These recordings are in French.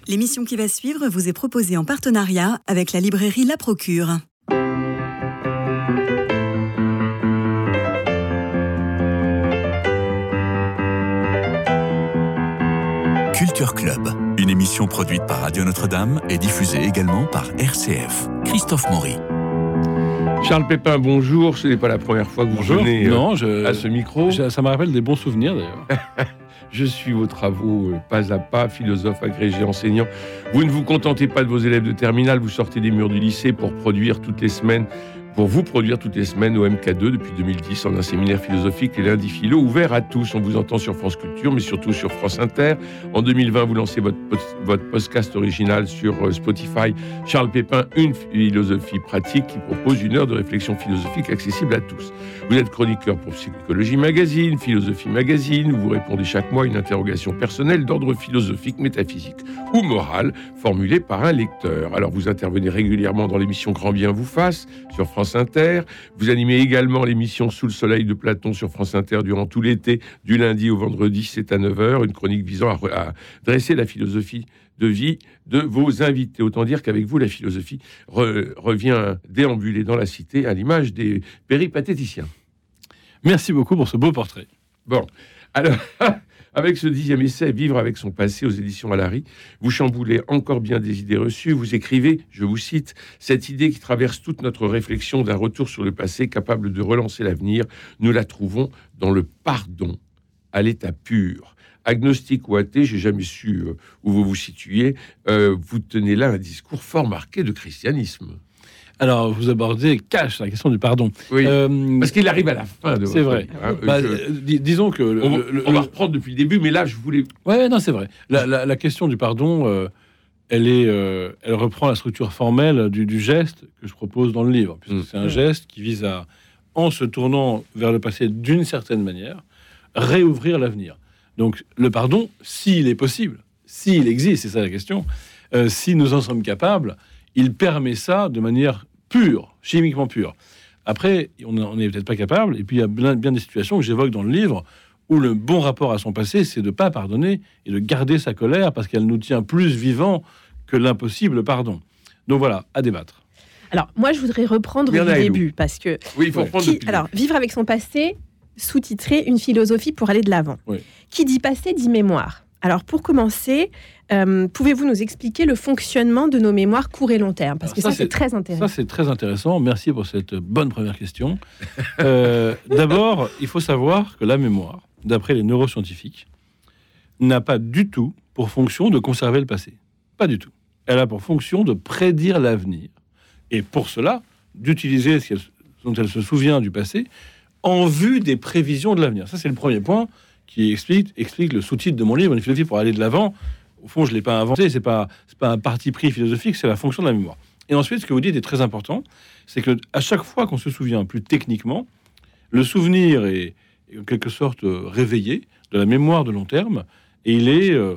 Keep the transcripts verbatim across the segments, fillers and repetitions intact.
L'émission qui va suivre vous est proposée en partenariat avec la librairie La Procure. Culture Club, une émission produite par Radio Notre-Dame et diffusée également par R C F. Christophe Maury. Charles Pépin, bonjour. Ce n'est pas la première fois que vous bonjour. venez non, euh, je, à ce micro. Je, ça me rappelle des bons souvenirs d'ailleurs. Je suis vos travaux euh, pas à pas, philosophe agrégé, enseignant. Vous ne vous contentez pas de vos élèves de terminale, vous sortez des murs du lycée pour produire toutes les semaines, pour vous produire toutes les semaines au M K deux depuis deux mille dix en un séminaire philosophique, les lundis philo, ouvert à tous. On vous entend sur France Culture, mais surtout sur France Inter. En deux mille vingt, vous lancez votre, votre podcast original sur Spotify, Charles Pépin, une philosophie pratique, qui propose une heure de réflexion philosophique accessible à tous. Vous êtes chroniqueur pour Psychologie Magazine, Philosophie Magazine, où vous répondez chaque mois à une interrogation personnelle d'ordre philosophique, métaphysique ou moral, formulée par un lecteur. Alors vous intervenez régulièrement dans l'émission Grand Bien vous fasse, sur France Inter. Vous animez également l'émission Sous le soleil de Platon sur France Inter durant tout l'été, du lundi au vendredi, c'est à neuf heures, une chronique visant à, re- à dresser la philosophie de vie de vos invités. Autant dire qu'avec vous, la philosophie re- revient déambuler dans la cité à l'image des péripatéticiens. Merci beaucoup pour ce beau portrait. Bon, alors... Avec ce dixième essai, Vivre avec son passé aux éditions Alary, vous chamboulez encore bien des idées reçues. Vous écrivez, je vous cite, « Cette idée qui traverse toute notre réflexion d'un retour sur le passé capable de relancer l'avenir, nous la trouvons dans le pardon, à l'état pur. » Agnostique ou athée, j'ai jamais su euh, où vous vous situiez. Euh, vous tenez là un discours fort marqué de christianisme. Alors, vous abordez cash la question du pardon. Oui, euh, parce qu'il arrive à la fin de c'est votre vrai. vie, hein, bah, je... dis, disons que... Le, on, le, on va le... reprendre depuis le début, mais là, je voulais... Ouais, non, c'est vrai. La, la, la question du pardon, euh, elle, est, euh, elle reprend la structure formelle du, du geste que je propose dans le livre. Puisque mmh. c'est un geste qui vise à, en se tournant vers le passé d'une certaine manière, réouvrir l'avenir. Donc, le pardon, s'il est possible, s'il existe, c'est ça la question, euh, si nous en sommes capables, il permet ça de manière pure, chimiquement pure. Après, on n'est peut-être pas capable, et puis il y a bien, bien des situations que j'évoque dans le livre où le bon rapport à son passé, c'est de ne pas pardonner et de garder sa colère parce qu'elle nous tient plus vivants que l'impossible pardon. Donc voilà, à débattre. Alors, moi, je voudrais reprendre du début, parce que... Oui, il faut reprendre qui, alors, Vivre avec son passé, sous-titré « Une philosophie pour aller de l'avant oui. ». Qui dit passé, dit mémoire. Alors, pour commencer, euh, pouvez-vous nous expliquer le fonctionnement de nos mémoires court et long terme ? Parce Alors que ça, ça c'est, c'est très intéressant. Ça, c'est très intéressant. Merci pour cette bonne première question. Euh, d'abord, il faut savoir que la mémoire, d'après les neuroscientifiques, n'a pas du tout pour fonction de conserver le passé. Pas du tout. Elle a pour fonction de prédire l'avenir. Et pour cela, d'utiliser ce dont elle se souvient du passé en vue des prévisions de l'avenir. Ça, c'est le premier point qui explique, explique le sous-titre de mon livre, Une philosophie pour aller de l'avant. Au fond, je ne l'ai pas inventé, ce n'est pas, c'est pas un parti pris philosophique, c'est la fonction de la mémoire. Et ensuite, ce que vous dites est très important, c'est qu'à chaque fois qu'on se souvient plus techniquement, le souvenir est, est en quelque sorte réveillé de la mémoire de long terme, et il est euh,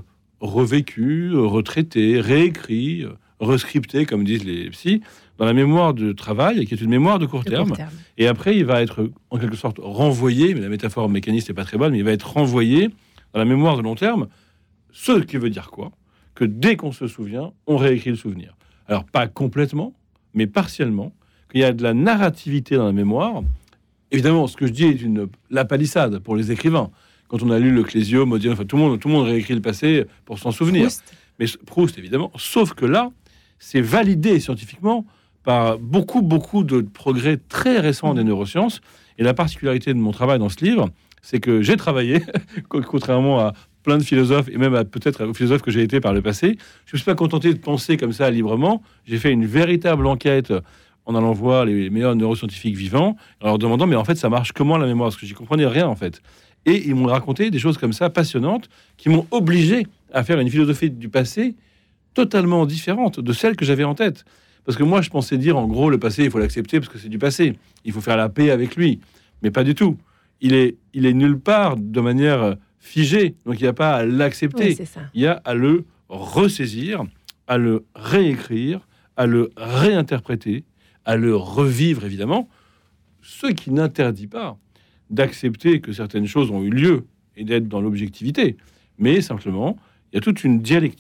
revécu, retraité, réécrit, rescripté, comme disent les psys, dans la mémoire de travail, qui est une mémoire de court, de terme. court terme. Et après, il va être en quelque sorte renvoyé, mais la métaphore mécaniste n'est pas très bonne, mais il va être renvoyé dans la mémoire de long terme, ce qui veut dire quoi ? Que dès qu'on se souvient, on réécrit le souvenir. Alors, pas complètement, mais partiellement, qu'il y a de la narrativité dans la mémoire. Évidemment, ce que je dis est une, la palissade pour les écrivains. Quand on a lu le Clésio, Modiano, enfin, tout le monde, tout le monde réécrit le passé pour s'en souvenir. Proust. Mais Proust, évidemment. Sauf que là, c'est validé scientifiquement par beaucoup, beaucoup de progrès très récents des neurosciences. Et la particularité de mon travail dans ce livre, c'est que j'ai travaillé, contrairement à plein de philosophes, et même à, peut-être aux philosophes que j'ai été par le passé, je ne me suis pas contenté de penser comme ça librement. J'ai fait une véritable enquête en allant voir les meilleurs neuroscientifiques vivants, en leur demandant, mais en fait, ça marche comment la mémoire ? Parce que j'y comprenais rien, en fait. Et ils m'ont raconté des choses comme ça, passionnantes, qui m'ont obligé à faire une philosophie du passé totalement différente de celle que j'avais en tête. Parce que moi, je pensais dire, en gros, le passé, il faut l'accepter parce que c'est du passé. Il faut faire la paix avec lui. Mais pas du tout. Il est, il est nulle part de manière figée. Donc, il n'y a pas à l'accepter. Oui, il y a à le ressaisir, à le réécrire, à le réinterpréter, à le revivre, évidemment. Ce qui n'interdit pas d'accepter que certaines choses ont eu lieu et d'être dans l'objectivité. Mais simplement, il y a toute une dialectique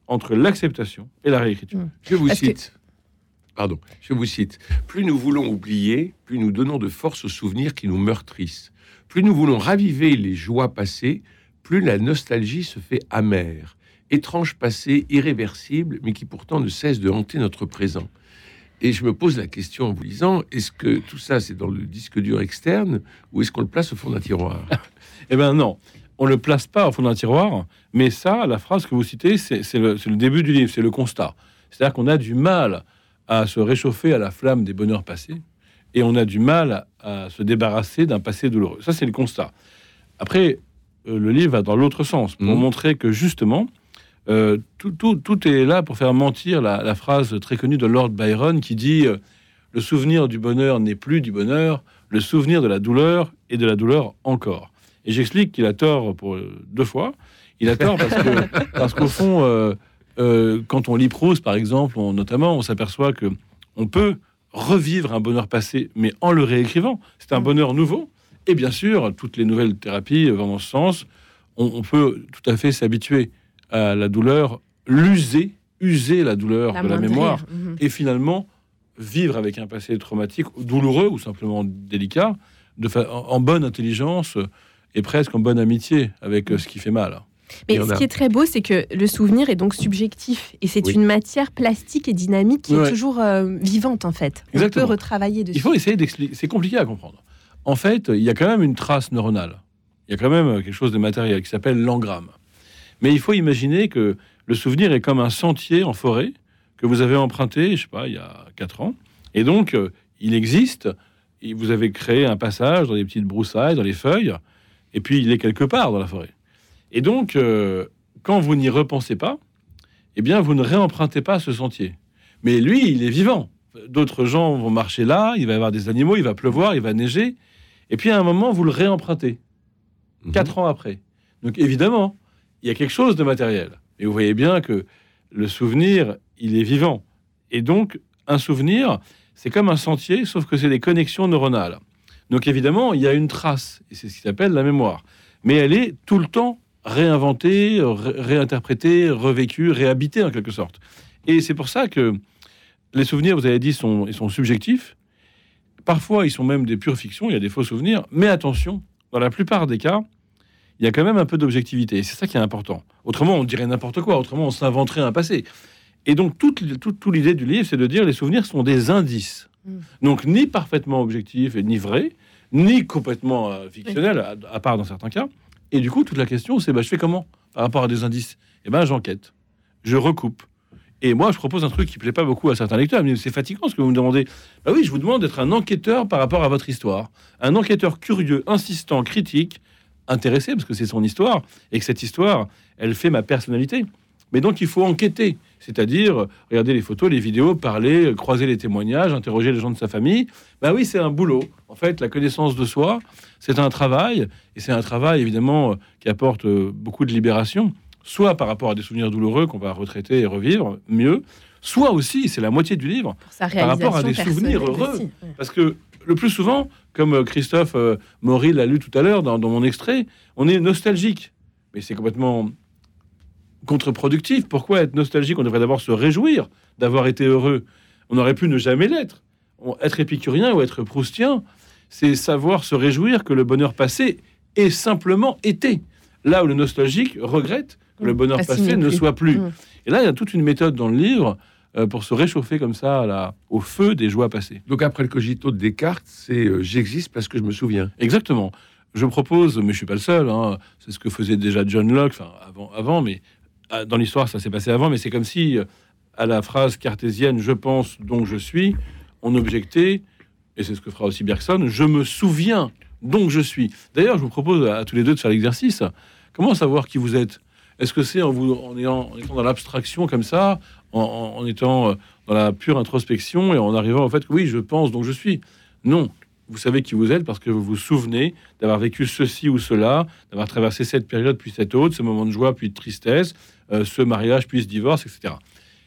entre l'acceptation et la réécriture. Mmh. Je vous Parce cite. Que... Pardon, je vous cite. Plus nous voulons oublier, plus nous donnons de force aux souvenirs qui nous meurtrissent. Plus nous voulons raviver les joies passées, plus la nostalgie se fait amère. Étrange passé, irréversible, mais qui pourtant ne cesse de hanter notre présent. Et je me pose la question en vous lisant, est-ce que tout ça, c'est dans le disque dur externe ou est-ce qu'on le place au fond d'un tiroir? Eh bien non, on ne le place pas au fond d'un tiroir, mais ça, la phrase que vous citez, c'est, c'est, le, c'est le début du livre, c'est le constat. C'est-à-dire qu'on a du mal à se réchauffer à la flamme des bonheurs passés et on a du mal à, à se débarrasser d'un passé douloureux. Ça, c'est le constat. Après, euh, le livre va dans l'autre sens, pour mmh. montrer que justement, Euh, tout, tout, tout est là pour faire mentir la, la phrase très connue de Lord Byron qui dit euh, « Le souvenir du bonheur n'est plus du bonheur, le souvenir de la douleur est de la douleur encore. » Et j'explique qu'il a tort pour euh, deux fois. Il a tort parce, que, parce qu'au fond, euh, euh, quand on lit Proust, par exemple, on, notamment, on s'aperçoit que on peut revivre un bonheur passé, mais en le réécrivant. C'est un bonheur nouveau. Et bien sûr, toutes les nouvelles thérapies vont dans ce sens. On, on peut tout à fait s'habituer à la douleur, l'user, user la douleur la de la mémoire, mmh. et finalement vivre avec un passé traumatique, douloureux ou simplement délicat, de fa- en bonne intelligence et presque en bonne amitié avec mmh. ce qui fait mal. Mais ce a... qui est très beau, c'est que le souvenir est donc subjectif et c'est oui. une matière plastique et dynamique qui ouais. est toujours euh, vivante en fait. On Exactement. peut retravailler dessus. Il faut essayer d'expliquer. C'est compliqué à comprendre. En fait, il y a quand même une trace neuronale. Il y a quand même quelque chose de matériel qui s'appelle l'engramme. Mais il faut imaginer que le souvenir est comme un sentier en forêt que vous avez emprunté, je sais pas, il y a quatre ans. Et donc, euh, il existe. Et vous avez créé un passage dans les petites broussailles, dans les feuilles. Et puis, il est quelque part dans la forêt. Et donc, euh, quand vous n'y repensez pas, eh bien, vous ne réempruntez pas ce sentier. Mais lui, il est vivant. D'autres gens vont marcher là, il va y avoir des animaux, il va pleuvoir, il va neiger. Et puis, à un moment, vous le réempruntez. Mmh. Quatre ans après. Donc, évidemment, il y a quelque chose de matériel. Et vous voyez bien que le souvenir, il est vivant. Et donc, un souvenir, c'est comme un sentier, sauf que c'est des connexions neuronales. Donc, évidemment, il y a une trace. Et c'est ce qui s'appelle la mémoire. Mais elle est tout le temps réinventée, ré- réinterprétée, revécue, réhabitée, en quelque sorte. Et c'est pour ça que les souvenirs, vous avez dit, sont, ils sont subjectifs. Parfois, ils sont même des pures fictions. Il y a des faux souvenirs. Mais attention, dans la plupart des cas, il y a quand même un peu d'objectivité. Et c'est ça qui est important. Autrement, on dirait n'importe quoi. Autrement, on s'inventerait un passé. Et donc, toute, toute, toute l'idée du livre, c'est de dire les souvenirs sont des indices. Mmh. Donc, ni parfaitement objectifs et ni vrais, ni complètement euh, fictionnels, à, à part dans certains cas. Et du coup, toute la question, c'est bah, je fais comment par rapport à des indices? Eh ben, j'enquête. Je recoupe. Et moi, je propose un truc qui plaît pas beaucoup à certains lecteurs. Mais c'est fatigant ce que vous me demandez. Bah oui, je vous demande d'être un enquêteur par rapport à votre histoire. Un enquêteur curieux, insistant, critique, intéressé, parce que c'est son histoire, et que cette histoire, elle fait ma personnalité. Mais donc, il faut enquêter, c'est-à-dire regarder les photos, les vidéos, parler, croiser les témoignages, interroger les gens de sa famille. Ben oui, c'est un boulot. En fait, la connaissance de soi, c'est un travail, et c'est un travail, évidemment, qui apporte beaucoup de libération, soit par rapport à des souvenirs douloureux qu'on va retraiter et revivre mieux, soit aussi, c'est la moitié du livre, par rapport à des souvenirs heureux. Aussi, ouais. Parce que le plus souvent, comme Christophe euh, Maury l'a lu tout à l'heure dans, dans mon extrait, on est nostalgique. Mais c'est complètement contre-productif. Pourquoi être nostalgique? On devrait d'abord se réjouir d'avoir été heureux. On aurait pu ne jamais l'être. On, être épicurien ou être proustien, c'est savoir se réjouir que le bonheur passé ait simplement été. Là où le nostalgique regrette que mmh, le bonheur passé ne soit plus. Mmh. Et là, il y a toute une méthode dans le livre pour se réchauffer comme ça là, au feu des joies passées. Donc après le cogito de Descartes, c'est euh, j'existe parce que je me souviens. Exactement. Je propose, mais je suis pas le seul, hein, c'est ce que faisait déjà John Locke, enfin avant, avant, mais dans l'histoire ça s'est passé avant, mais c'est comme si à la phrase cartésienne je pense donc je suis, on objectait, et c'est ce que fera aussi Bergson, je me souviens donc je suis. D'ailleurs, je vous propose à tous les deux de faire l'exercice. Comment savoir qui vous êtes? Est-ce que c'est en, vous, en, ayant, en étant dans l'abstraction comme ça, en, en, en étant dans la pure introspection et en arrivant au fait que oui, je pense, donc je suis? Non. Vous savez qui vous êtes parce que vous vous souvenez d'avoir vécu ceci ou cela, d'avoir traversé cette période puis cette autre, ce moment de joie puis de tristesse, euh, ce mariage puis ce divorce, et cetera.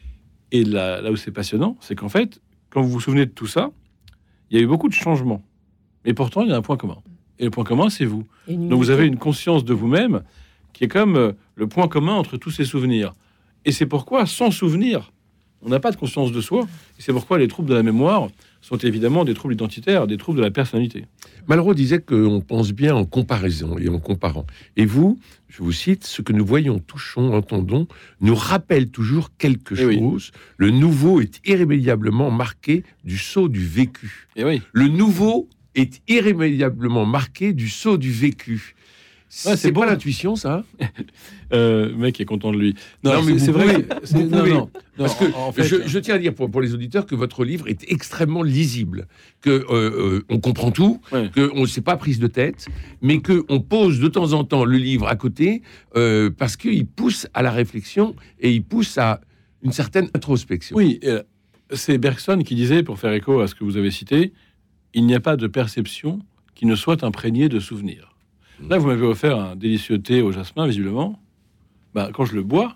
Et là, là où c'est passionnant, c'est qu'en fait, quand vous vous souvenez de tout ça, il y a eu beaucoup de changements. Mais pourtant, il y a un point commun. Et le point commun, c'est vous. Donc vous avez une conscience de vous-même qui est comme le point commun entre tous ces souvenirs. Et c'est pourquoi, sans souvenir, on n'a pas de conscience de soi. Et c'est pourquoi les troubles de la mémoire sont évidemment des troubles identitaires, des troubles de la personnalité. Malraux disait qu'on pense bien en comparaison et en comparant. Et vous, je vous cite, ce que nous voyons, touchons, entendons, nous rappelle toujours quelque Et chose. Oui. Le nouveau est irrémédiablement marqué du sceau du vécu. Et oui. Le nouveau est irrémédiablement marqué du sceau du vécu. Ouais, c'est c'est pas l'intuition, ça. euh, Le mec est content de lui. Non, non mais c'est pouvez, vrai. C'est, non, non, non, parce que en, en fait, je, je tiens à dire pour, pour les auditeurs que votre livre est extrêmement lisible, que euh, euh, on comprend tout, ouais. que on ne s'est pas prise de tête, mais que on pose de temps en temps le livre à côté euh, parce qu'il pousse à la réflexion et il pousse à une certaine introspection. Oui, euh, c'est Bergson qui disait, pour faire écho à ce que vous avez cité, il n'y a pas de perception qui ne soit imprégnée de souvenirs. Là, vous m'avez offert un délicieux thé au jasmin, visiblement. Bah, quand je le bois,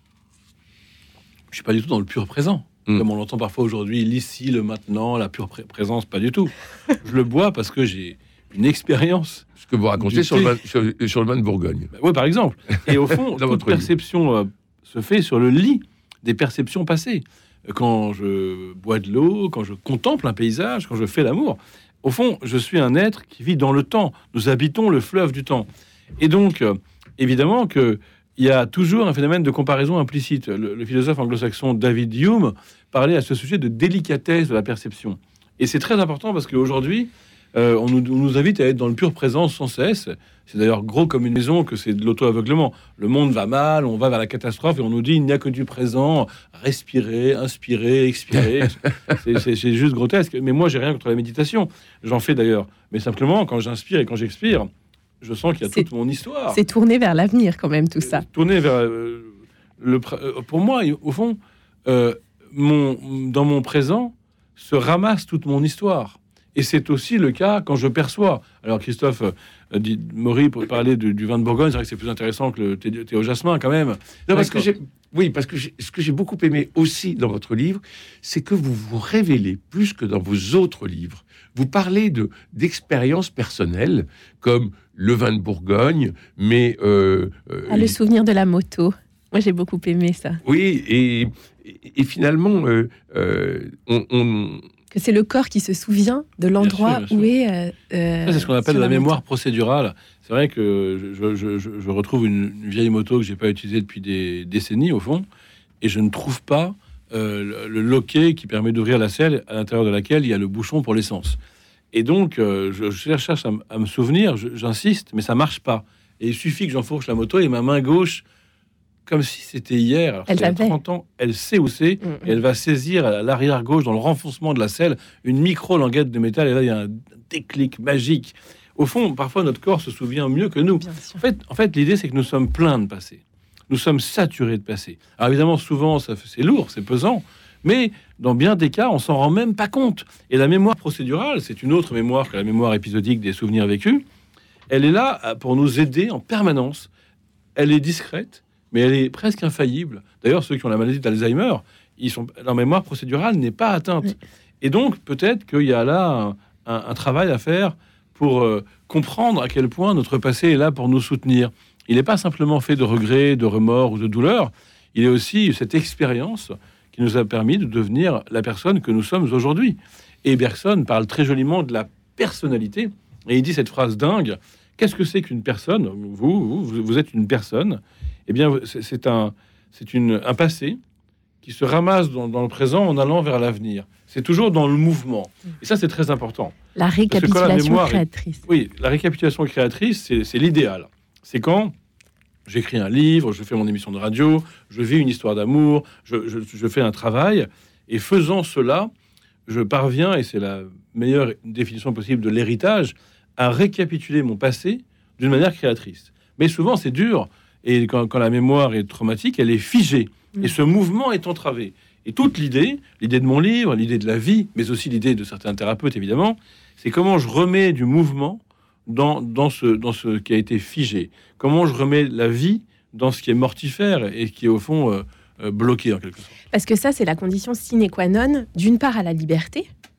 je suis pas du tout dans le pur présent. Mmh. Comme on l'entend parfois aujourd'hui, l'ici, le maintenant, la pure pré- présence, pas du tout. Je le bois parce que j'ai une expérience. Ce que vous racontez sur le, vin, sur, sur le vin de Bourgogne. Bah, oui, par exemple. Et au fond, toute perception euh, se fait sur le lit des perceptions passées. Quand je bois de l'eau, quand je contemple un paysage, quand je fais l'amour... Au fond, je suis un être qui vit dans le temps. Nous habitons le fleuve du temps. Et donc, euh, évidemment qu'il y a toujours un phénomène de comparaison implicite. Le, le philosophe anglo-saxon David Hume parlait à ce sujet de délicatesse de la perception. Et c'est très important parce qu'aujourd'hui, euh, on, nous, on nous invite à être dans le pur présent sans cesse. C'est d'ailleurs gros comme une maison que c'est de l'auto-aveuglement. Le monde va mal, on va vers la catastrophe et on nous dit il n'y a que du présent, respirer, inspirer, expirer. c'est, c'est, c'est juste grotesque. Mais moi, j'ai rien contre la méditation. J'en fais d'ailleurs. Mais simplement, quand j'inspire et quand j'expire, je sens qu'il y a c'est, toute mon histoire. C'est tourné vers l'avenir quand même, tout ça. Tourné vers... Euh, le, pour moi, au fond, euh, mon, dans mon présent se ramasse toute mon histoire. Et c'est aussi le cas quand je perçois. Alors Christophe euh, dit, Maury pour parler du, du vin de Bourgogne, c'est vrai que c'est plus intéressant que le thé, thé au jasmin quand même. Non, parce que j'ai, oui, parce que j'ai, ce que j'ai beaucoup aimé aussi dans votre livre, c'est que vous vous révélez plus que dans vos autres livres. Vous parlez de d'expériences personnelles comme le vin de Bourgogne, mais euh, euh, ah, le souvenir de la moto. Moi, j'ai beaucoup aimé ça. Oui, et, et, et finalement, euh, euh, on, on que c'est le corps qui se souvient de l'endroit bien sûr, bien sûr. où est... Euh, euh, ça, c'est ce qu'on appelle la, la mémoire procédurale. C'est vrai que je, je, je, je retrouve une, une vieille moto que je n'ai pas utilisée depuis des décennies, au fond, et je ne trouve pas euh, le, le loquet qui permet d'ouvrir la selle à l'intérieur de laquelle il y a le bouchon pour l'essence. Et donc, euh, je, je cherche à, à me souvenir, je, j'insiste, mais ça ne marche pas. Et il suffit que j'enfourche la moto et ma main gauche... comme si c'était hier, alors elle a trente ans, elle sait où c'est, mmh. et elle va saisir à l'arrière gauche, dans le renfoncement de la selle, une micro-languette de métal, et là, il y a un déclic magique. Au fond, parfois, notre corps se souvient mieux que nous. En fait, en fait, l'idée, c'est que nous sommes pleins de passé. Nous sommes saturés de passé. Alors, évidemment, souvent, ça, c'est lourd, c'est pesant, mais dans bien des cas, on s'en rend même pas compte. Et la mémoire procédurale, c'est une autre mémoire que la mémoire épisodique des souvenirs vécus. Elle est là pour nous aider en permanence. Elle est discrète, mais elle est presque infaillible. D'ailleurs, ceux qui ont la maladie d'Alzheimer, ils sont, leur mémoire procédurale n'est pas atteinte. Oui. Et donc, peut-être qu'il y a là un, un, un travail à faire pour euh, comprendre à quel point notre passé est là pour nous soutenir. Il n'est pas simplement fait de regrets, de remords ou de douleurs. Il est aussi cette expérience qui nous a permis de devenir la personne que nous sommes aujourd'hui. Et Bergson parle très joliment de la personnalité. Et il dit cette phrase dingue. Qu'est-ce que c'est qu'une personne ? Vous, vous, vous êtes une personne. Eh bien, c'est un, c'est une, un passé qui se ramasse dans, dans le présent en allant vers l'avenir. C'est toujours dans le mouvement. Et ça, c'est très important. La récapitulation la créatrice. Est, oui, la récapitulation créatrice, c'est, c'est l'idéal. C'est quand j'écris un livre, je fais mon émission de radio, je vis une histoire d'amour, je, je, je fais un travail, et faisant cela, je parviens, et c'est la meilleure définition possible de l'héritage, à récapituler mon passé d'une manière créatrice. Mais souvent, c'est dur. Et quand, quand la mémoire est traumatique, elle est figée. Mmh. Et ce mouvement est entravé. Et toute l'idée, l'idée de mon livre, l'idée de la vie, mais aussi l'idée de certains thérapeutes, évidemment, c'est comment je remets du mouvement dans, dans, ce, dans ce qui a été figé. Comment je remets la vie dans ce qui est mortifère et qui est, au fond, euh, euh, bloqué, en quelque sorte. Parce que ça, c'est la condition sine qua non, d'une part, à la liberté,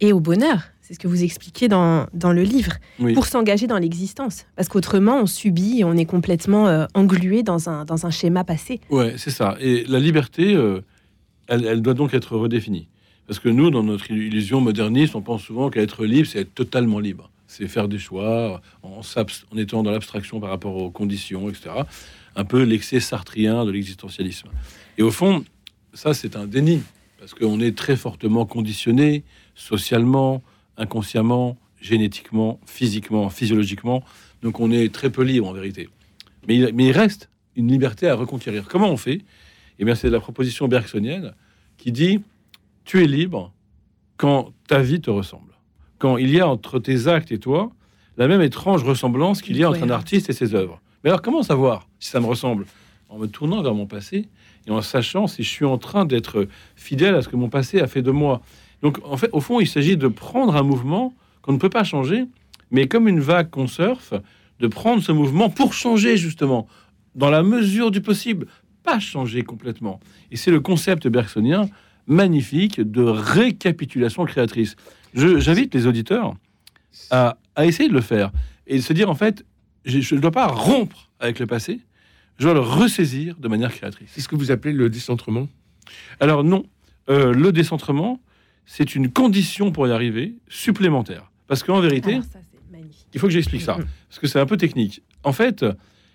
et au bonheur. C'est ce que vous expliquez dans, dans le livre, Oui. pour s'engager dans l'existence. Parce qu'autrement, on subit et on est complètement euh, englué dans un, dans un schéma passé. Ouais, c'est ça. Et la liberté, euh, elle, elle doit donc être redéfinie. Parce que nous, dans notre illusion moderniste, on pense souvent qu'être libre, c'est être totalement libre. C'est faire des choix en, en étant dans l'abstraction par rapport aux conditions, et cetera. Un peu l'excès sartrien de l'existentialisme. Et au fond, ça, c'est un déni. Parce qu'on est très fortement conditionné, socialement, inconsciemment, génétiquement, physiquement, physiologiquement. Donc on est très peu libre en vérité. Mais il, mais il reste une liberté à reconquérir. Comment on fait ? Eh bien, c'est la proposition bergsonienne qui dit « Tu es libre quand ta vie te ressemble. Quand il y a entre tes actes et toi la même étrange ressemblance qu'il y a entre un artiste et ses œuvres. » Mais alors, comment savoir si ça me ressemble ? En me tournant vers mon passé et en sachant si je suis en train d'être fidèle à ce que mon passé a fait de moi. Donc, en fait, au fond, il s'agit de prendre un mouvement qu'on ne peut pas changer, mais comme une vague qu'on surfe, de prendre ce mouvement pour changer, justement, dans la mesure du possible, pas changer complètement. Et c'est le concept bergsonien magnifique de récapitulation créatrice. Je, j'invite les auditeurs à, à essayer de le faire et de se dire, en fait, je ne dois pas rompre avec le passé, je dois le ressaisir de manière créatrice. C'est ce que vous appelez le décentrement ? Alors non, euh, le décentrement, c'est une condition pour y arriver, supplémentaire. Parce qu'en vérité, Alors ça, c'est magnifique. il faut que j'explique ça, parce que c'est un peu technique. En fait,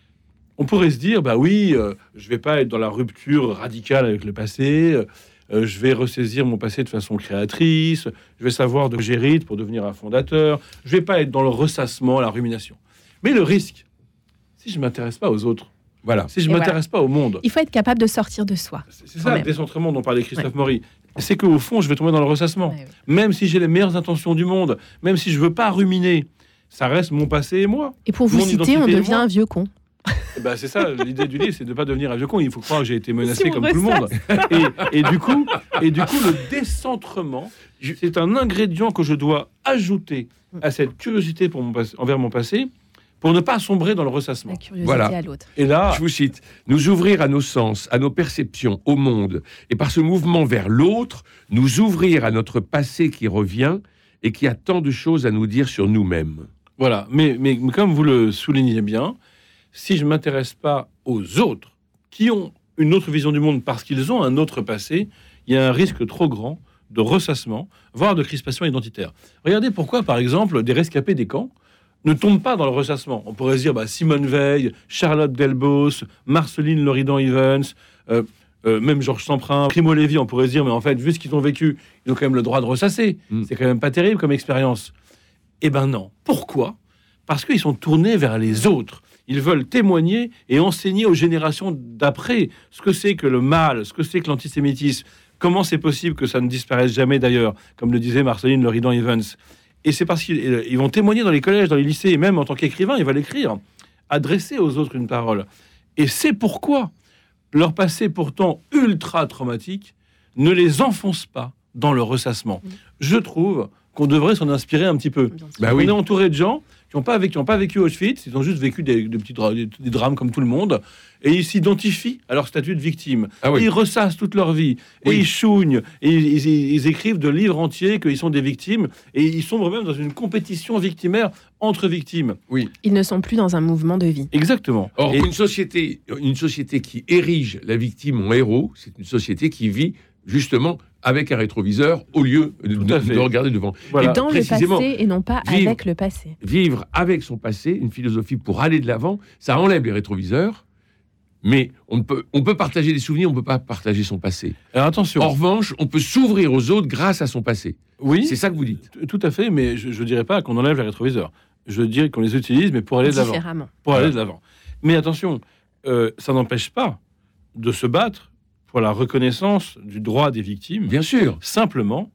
on pourrait se dire, bah oui, euh, je vais pas être dans la rupture radicale avec le passé, euh, je vais ressaisir mon passé de façon créatrice, je vais savoir de quoi j'hérite pour devenir un fondateur, je vais pas être dans le ressassement, la rumination. Mais le risque, si je m'intéresse pas aux autres, Voilà. si je Et m'intéresse voilà. pas au monde, Il faut être capable de sortir de soi. c'est c'est ça le même. décentrement dont parlait Christophe Maury, c'est qu'au fond, je vais tomber dans le ressassement. Ouais, ouais. Même si j'ai les meilleures intentions du monde, même si je veux pas ruminer, ça reste mon passé et moi. Et pour vous Mon citer, on identité et devient moi. un vieux con. Et ben, c'est ça, l'idée du livre, c'est de ne pas devenir un vieux con. Il faut croire que j'ai été menacé Si on comme tout le monde. ressasse. Et, et, du coup, et du coup, le décentrement, c'est un ingrédient que je dois ajouter à cette curiosité pour mon passé, envers mon passé, pour ne pas sombrer dans le ressassement. La curiosité Voilà. à l'autre. Et là, Je vous cite, nous ouvrir à nos sens, à nos perceptions, au monde, et par ce mouvement vers l'autre, nous ouvrir à notre passé qui revient et qui a tant de choses à nous dire sur nous-mêmes. voilà. Mais, mais, mais comme vous le soulignez bien, si je ne m'intéresse pas aux autres qui ont une autre vision du monde parce qu'ils ont un autre passé, il y a un risque trop grand de ressassement, voire de crispation identitaire. Regardez pourquoi, par exemple, des rescapés des camps ne tombent pas dans le ressassement. On pourrait se dire bah, Simone Veil, Charlotte Delbos, Marceline Loridan-Evans, euh, euh, même Georges Semprin, Primo Levi, on pourrait se dire mais en fait, vu ce qu'ils ont vécu, ils ont quand même le droit de ressasser. Mm. C'est quand même pas terrible comme expérience. Eh ben non. Pourquoi ? Parce qu'ils sont tournés vers les autres. Ils veulent témoigner et enseigner aux générations d'après ce que c'est que le mal, ce que c'est que l'antisémitisme, comment c'est possible que ça ne disparaisse jamais d'ailleurs, comme le disait Marceline Loridan-Evans. Et c'est parce qu'ils ils vont témoigner dans les collèges, dans les lycées, et même en tant qu'écrivain, ils veulent écrire, adresser aux autres une parole. Et c'est pourquoi leur passé pourtant ultra traumatique ne les enfonce pas dans le ressassement. Je trouve qu'on devrait s'en inspirer un petit peu. Bah On oui. est entouré de gens qui n'ont pas vécu, qui ont pas vécu Auschwitz, ils ont juste vécu des, des petits dra- des, des drames comme tout le monde, et ils s'identifient à leur statut de victime. Ah oui. Et ils ressassent toute leur vie, et Oui. ils chougnent, et ils, ils- ils écrivent de livres entiers qu'ils sont des victimes, et ils sombrent même dans une compétition victimaire entre victimes. Ils ne sont plus dans un mouvement de vie. Exactement. Or, Et- une société, une société qui érige la victime en héros, c'est une société qui vit justement avec un rétroviseur au lieu de, Tout à de- fait. de regarder devant. Voilà. Dans le précisément, passé et non pas vivre- avec le passé. Vivre avec son passé, une philosophie pour aller de l'avant, ça enlève les rétroviseurs, mais on peut, on peut partager des souvenirs, on ne peut pas partager son passé. Alors attention. En revanche, on peut s'ouvrir aux autres grâce à son passé. Oui, C'est ça que vous dites. t- tout à fait, mais je ne dirais pas qu'on enlève les rétroviseurs. Je dirais qu'on les utilise, mais pour aller de l'avant. Différemment. Pour Voilà. aller de l'avant. Mais attention, euh, ça n'empêche pas de se battre pour la reconnaissance du droit des victimes. Bien sûr, Simplement,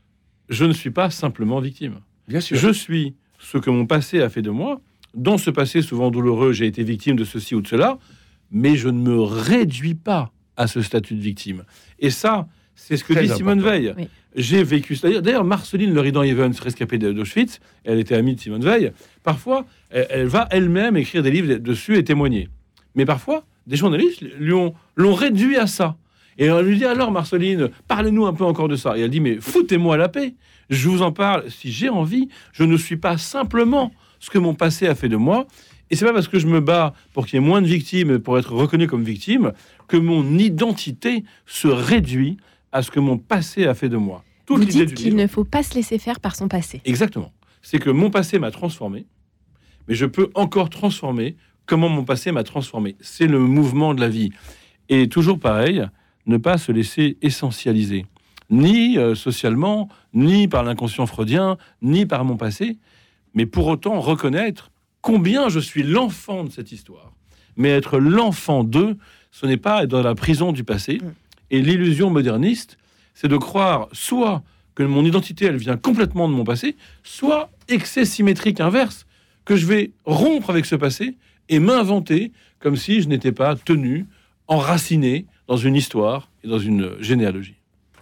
je ne suis pas simplement victime. bien sûr. Je suis ce que mon passé a fait de moi. Dans ce passé souvent douloureux, j'ai été victime de ceci ou de cela, mais je ne me réduis pas à ce statut de victime. Et ça, c'est ce que Très dit Simone important. Veil. Oui. J'ai vécu. D'ailleurs, d'ailleurs, Marceline Loridan-Evans, rescapée de- d'Auschwitz, elle était amie de Simone Veil. Parfois, elle, elle va elle-même écrire des livres dessus et témoigner. Mais parfois, des journalistes lui ont, l'ont réduit à ça. Et on lui dit, alors Marceline, parlez-nous un peu encore de ça. Et elle dit, mais foutez-moi la paix. Je vous en parle si j'ai envie. Je ne suis pas simplement ce que mon passé a fait de moi. Et c'est pas parce que je me bats pour qu'il y ait moins de victimes, pour être reconnu comme victime, que mon identité se réduit à ce que mon passé a fait de moi. Toute Vous dites qu'il livre, ne faut pas se laisser faire par son passé. Exactement. C'est que mon passé m'a transformé, mais je peux encore transformer comment mon passé m'a transformé. C'est le mouvement de la vie. Et toujours pareil, ne pas se laisser essentialiser, ni euh, socialement, ni par l'inconscient freudien, ni par mon passé, mais pour autant reconnaître combien je suis l'enfant de cette histoire. Mais être l'enfant d'eux, ce n'est pas être dans la prison du passé. Et l'illusion moderniste, c'est de croire soit que mon identité, elle vient complètement de mon passé, soit excès symétrique inverse, que je vais rompre avec ce passé et m'inventer comme si je n'étais pas tenu, enraciné dans une histoire et dans une généalogie.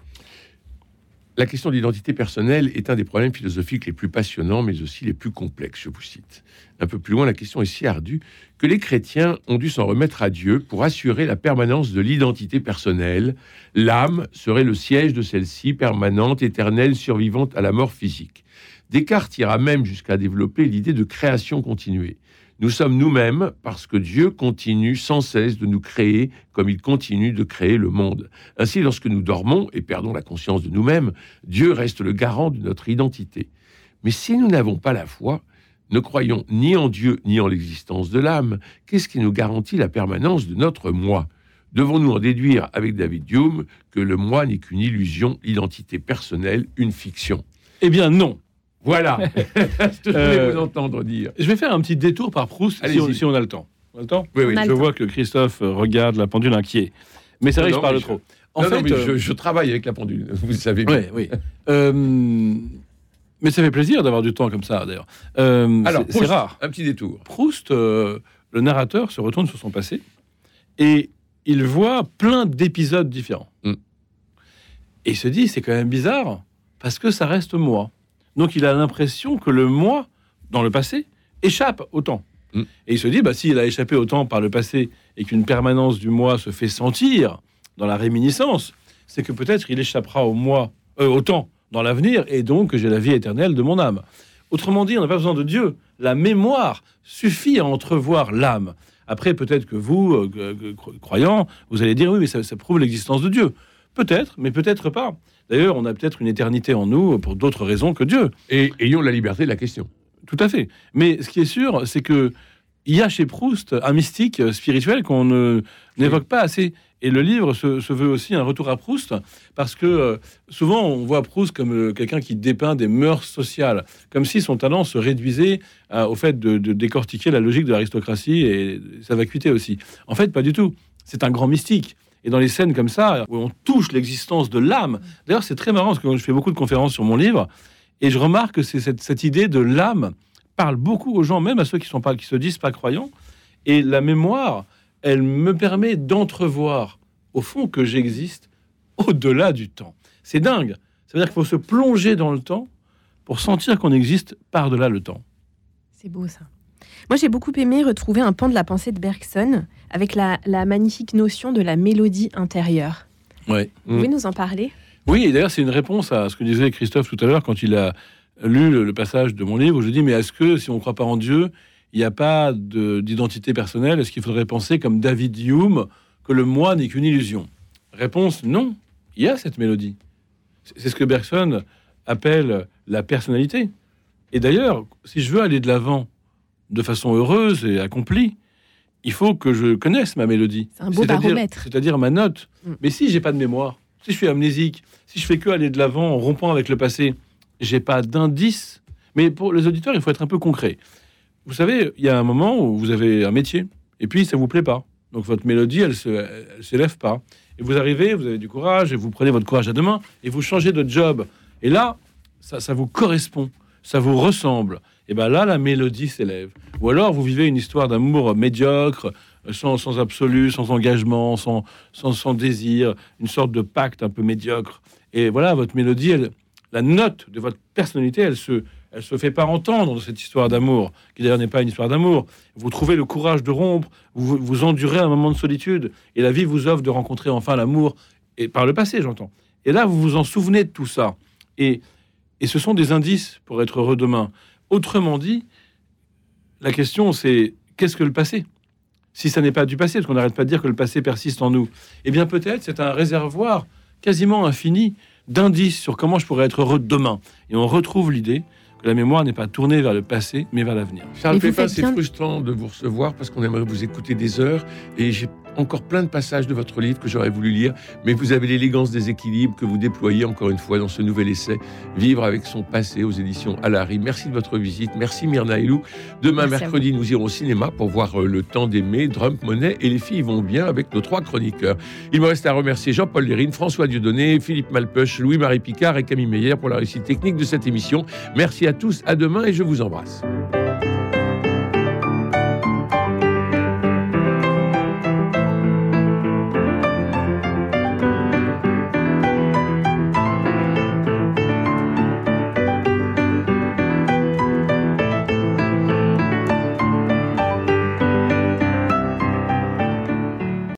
La question de l'identité personnelle est un des problèmes philosophiques les plus passionnants, mais aussi les plus complexes, je vous cite. Un peu plus loin, la question est si ardue que les chrétiens ont dû s'en remettre à Dieu pour assurer la permanence de l'identité personnelle. L'âme serait le siège de celle-ci, permanente, éternelle, survivante à la mort physique. Descartes ira même jusqu'à développer l'idée de création continuée. Nous sommes nous-mêmes parce que Dieu continue sans cesse de nous créer comme il continue de créer le monde. Ainsi, lorsque nous dormons et perdons la conscience de nous-mêmes, Dieu reste le garant de notre identité. Mais si nous n'avons pas la foi, ne croyons ni en Dieu ni en l'existence de l'âme, qu'est-ce qui nous garantit la permanence de notre moi ? Devons-nous en déduire avec David Hume que le moi n'est qu'une illusion, l'identité personnelle, une fiction ? Eh bien non. Voilà, je voulais euh, vous entendre dire. Je vais faire un petit détour par Proust, si on, si on a le temps. On a le temps ? Oui, oui. Je vois que Christophe regarde la pendule inquiet. Mais c'est vrai non, que je parle je... trop. En non, fait, non, mais euh... je, je travaille avec la pendule, vous le savez bien. Oui, oui. euh, mais ça fait plaisir d'avoir du temps comme ça, d'ailleurs. Euh, Alors, c'est, Proust, c'est rare. Un petit détour. Proust, euh, le narrateur, se retourne sur son passé et il voit plein d'épisodes différents. Mm. Et il se dit, c'est quand même bizarre, parce que ça reste moi. Donc, il a l'impression que le moi, dans le passé, échappe au temps. Mm. Et il se dit, bah, s'il a échappé au temps par le passé et qu'une permanence du moi se fait sentir dans la réminiscence, c'est que peut-être il échappera au moi, euh, au temps dans l'avenir, et donc que j'ai la vie éternelle de mon âme. Autrement dit, on n'a pas besoin de Dieu. La mémoire suffit à entrevoir l'âme. Après, peut-être que vous, euh, croyants, vous allez dire, oui, mais ça, ça prouve l'existence de Dieu. Peut-être, mais peut-être pas. D'ailleurs, on a peut-être une éternité en nous pour d'autres raisons que Dieu. Et ayons la liberté de la question. Tout à fait. Mais ce qui est sûr, c'est que il y a chez Proust un mystique spirituel qu'on ne, n'évoque pas assez. Et le livre se, se veut aussi un retour à Proust, parce que euh, souvent on voit Proust comme euh, quelqu'un qui dépeint des mœurs sociales, comme si son talent se réduisait euh, au fait de, de décortiquer la logique de l'aristocratie et sa vacuité aussi. En fait, pas du tout. C'est un grand mystique. Et dans les scènes comme ça, où on touche l'existence de l'âme, d'ailleurs c'est très marrant, parce que je fais beaucoup de conférences sur mon livre, et je remarque que c'est cette, cette idée de l'âme parle beaucoup aux gens, même à ceux qui sont pas, qui se disent pas croyants, et la mémoire, elle me permet d'entrevoir, au fond, que j'existe au-delà du temps. C'est dingue. Ça veut dire qu'il faut se plonger dans le temps pour sentir qu'on existe par-delà le temps. C'est beau, ça. Moi, j'ai beaucoup aimé retrouver un pan de la pensée de Bergson avec la, la magnifique notion de la mélodie intérieure. Ouais. Vous pouvez mmh. nous en parler ? Oui, et d'ailleurs, c'est une réponse à ce que disait Christophe tout à l'heure quand il a lu le, le passage de mon livre où je dis, mais est-ce que, si on ne croit pas en Dieu, il n'y a pas de, d'identité personnelle ? Est-ce qu'il faudrait penser comme David Hume que le moi n'est qu'une illusion ? Réponse, non. Il y a cette mélodie. C'est ce que Bergson appelle la personnalité. Et d'ailleurs, si je veux aller de l'avant de façon heureuse et accomplie, il faut que je connaisse ma mélodie. C'est un beau c'est-à-dire, baromètre. C'est-à-dire ma note. Mm. Mais si j'ai pas de mémoire, si je suis amnésique, si je fais que aller de l'avant en rompant avec le passé, j'ai pas d'indice. Mais pour les auditeurs, il faut être un peu concret. Vous savez, il y a un moment où vous avez un métier, et puis ça vous plaît pas. Donc votre mélodie, elle se, elle s'élève pas. Et vous arrivez, vous avez du courage, et vous prenez votre courage à deux mains, et vous changez de job. Et là, ça, ça vous correspond, ça vous ressemble. Et bien là, la mélodie s'élève. Ou alors, vous vivez une histoire d'amour médiocre, sans, sans absolu, sans engagement, sans, sans, sans désir, une sorte de pacte un peu médiocre. Et voilà, votre mélodie, elle, la note de votre personnalité, elle se, elle se fait pas entendre dans cette histoire d'amour, qui d'ailleurs n'est pas une histoire d'amour. Vous trouvez le courage de rompre, vous, vous endurez un moment de solitude, et la vie vous offre de rencontrer enfin l'amour Et par le passé, j'entends. Et là, vous vous en souvenez de tout ça. Et, et ce sont des indices pour être heureux demain. Autrement dit, la question, c'est qu'est-ce que le passé ? Si ça n'est pas du passé, parce qu'on n'arrête pas de dire que le passé persiste en nous, eh bien peut-être c'est un réservoir quasiment infini d'indices sur comment je pourrais être heureux demain. Et on retrouve l'idée que la mémoire n'est pas tournée vers le passé, mais vers l'avenir. Charles Pépin, c'est bien... frustrant de vous recevoir parce qu'on aimerait vous écouter des heures. Et j'ai encore plein de passages de votre livre que j'aurais voulu lire. Mais vous avez l'élégance des équilibres que vous déployez encore une fois dans ce nouvel essai, Vivre avec son passé, aux éditions Alary. Merci de votre visite. Merci Myrna Helou. Demain, Merci mercredi, nous irons au cinéma pour voir Le Temps d'aimer, Drump, Monet et Les filles vont bien avec nos trois chroniqueurs. Il me reste à remercier Jean-Paul Lérine, François Dieudonné, Philippe Malpeuch, Louis-Marie Picard et Camille Meyer pour la réussite technique de cette émission. Merci à tous, à demain et je vous embrasse.